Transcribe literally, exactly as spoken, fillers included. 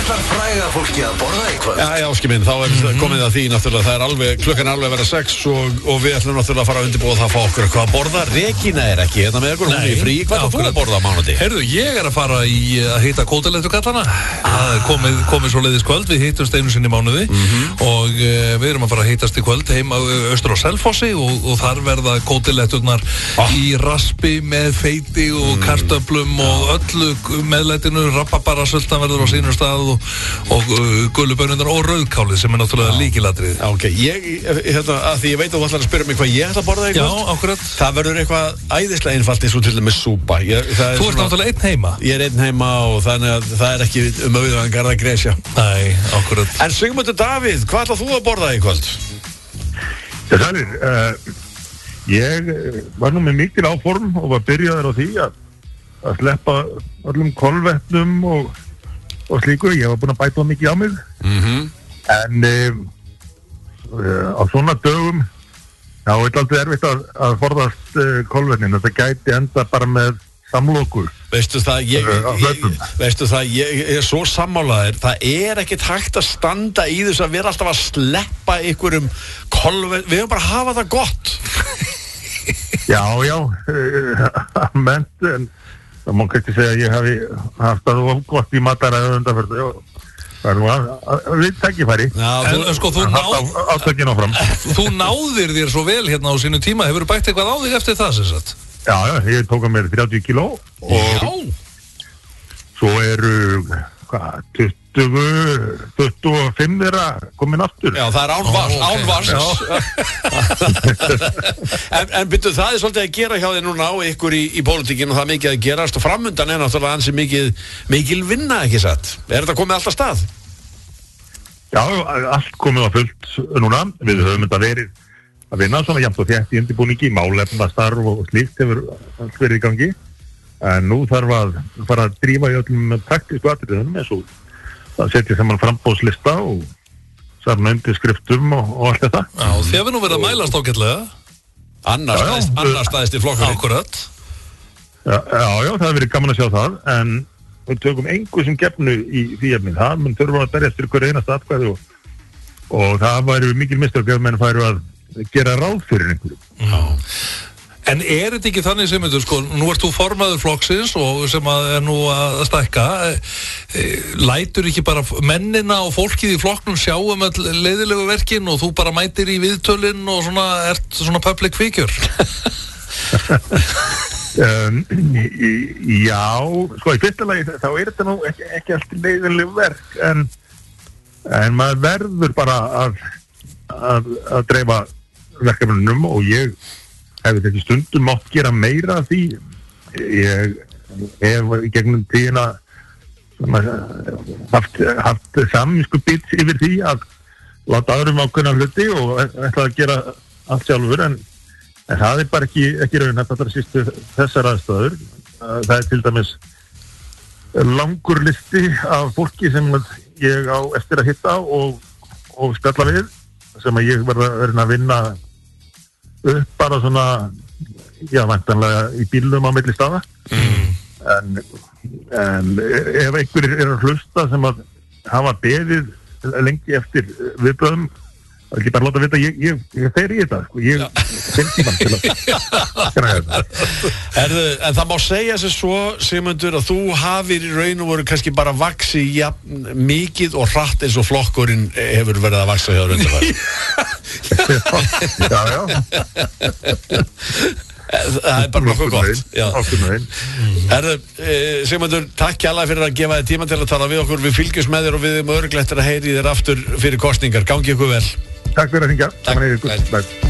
Ætlar fræga fólki að borða í kvöld? Já, já, áski minn, þá er mm-hmm. komið að því náttúrulega, það er alveg, klukkan er alveg að vera sex og, og við ætlum náttúrulega að fara að undirbúa það að fá okkur hvað að borða. Regína er ekki, hérna með okkur, hún er í frí, hvað er þú að borða á mánuði? Heyrðu, ég er að fara í að hitta kótilettu kallana, það er komið, komið svo leiðis kvöld, við hittumst einu sinni í mánuði mm-hmm. og uh, við erum að fara að hittast í kvöld heima austur á Selfossi og, og þar verða kótiletturnar ah. í raspi með feiti og mm. kartöflum og öllu meðlætinu, rabarbarasöldan verður á sínum stað og, og uh, gullubönundar og rauðkálið sem er náttúrulega ah. líkilatrið. Ok, ég, hérna, að því ég veit að þú ætlar að spyrja mig hvað ég ætla að borða í kvöld. Já, akkurat. Það verður eitthvað æðislega einfalt eins og til dæmis súpa. Ég, þú ert svona, náttúrulega einn heima. Ég er einn heima og þannig að það er ekki um auðvitað garða gresja. Nei, akkurat. En Sigmundur Davíð, hvað ætlar þú að borða í kvöld? Það sælir, uh, ég var nú með mikil áform og var byrjaður á því að, að sleppa öllum kolvetnum og, og slíku. Ég var búin að bæta mikið á mig. Mm-hmm. En uh, uh, á svona dögum þá er alltaf erfitt að, að forðast uh, kolvetnin. Þetta gæti enda bara með samlokur. Veistu það, ég, ég, veistu það, ég, ég er svo sammálaður, það er ekkert hægt að standa í þess að vera alltaf að sleppa ykkurum kolvetn, við erum bara að hafa það gott. Já, já, ment, en það má kannski segja að ég hafi haft það gott í mataræðu undanferðu, það er nú að, að við tækifæri. Já, en, en sko, þú, náð, þú náðir þér svo vel hérna á sínu tíma, hefur þú bætt eitthvað á þig eftir það sem sagt? Já, já, ég tók að mér þrjátíu kíló og já. Svo eru, hvað, tuttugu, tuttugu og fimm þeirra komin aftur. Já, það er ánvars, okay. ánvars. en, en byrju, það er svolítið að gera hjá þér núna á ykkur í, í pólitíkinu og það er mikið að gerast og framundan er náttúrulega ansi mikið, mikil vinna, ekki satt? Er þetta komið alltaf stað? Já, allt komið á fullt núna, við höfum þetta verið að vinna svona jafnt og þétt í undirbúningi, málefnastarf og slíkt hefur allt verið í gangi. En nú þarf að fara að drífa í öllum praktísku atriðum eins og að setja saman framboðslista og safna undirskriftum og, og allt þetta. Já, þið hefur nú verið að mælast ágætlega. Annars staðist, annars staðist í flokkurinn. Akkurat. Já, já, já, það hefur verið gaman að sjá það, en við tökum engu sem gefnu í því efnið. Það mun þurfa að berjast fyrir hverju einasta atkvæði og, og það væri mikil mistök ef menn færu að gera ráð fyrir einhverju. Já. En er þetta ekki þannig sem þetta, sko, nú ert þú formaður flokksins og sem að er nú að stækka, lætur ekki bara mennina og fólkið í flokknum sjá um all leiðilegu verkin og þú bara mætir í viðtölinn og svona, ert svona public figure? um, já, sko, í fyrsta lagi þá er þetta nú ekki, ekki alltaf leiðilegu verk, en, en maður verður bara að, að, að dreifa verkefnunum og ég hefði þetta stundum mátt gera meira af því. Ég hef í gegnum tíðina haft, haft samvinskubit yfir því að láta aðrum ákveðna hluti og ætla að gera allt sjálfur, en, en það er bara ekki, ekki raunhæft allra sístu þessar aðstæður. Það er til dæmis langur listi af fólki sem ég á eftir að hitta og, og spjalla við, sem að ég verða verið að vinna upp bara svona, já, væntanlega í bílum á milli staða. Mm. En, en ef einhverjir er að hlusta sem að hafa beðið lengi eftir viðbröðum, það er ekki bara að láta vita, ég, ég, ég fer í þetta, sko, ég finn tímann til að gera þetta. Erðu, en það má segja sér svo, Sigmundur, að þú hafir í raun og voru kannski bara vaxi ja, mikið og hratt eins og flokkurinn hefur verið að vaxa hjá rundafæri. Já, já. Það er bara nokkuð gott. Erðu, e, Sigmundur, takk kærlega fyrir að gefa þér tíma til að tala við okkur. Við fylgjumst með þér og við erum örugglega eftir að heyri þér aftur fyrir kosningar. Gangi ykkur vel. Takk fyrir að hringja. Takk.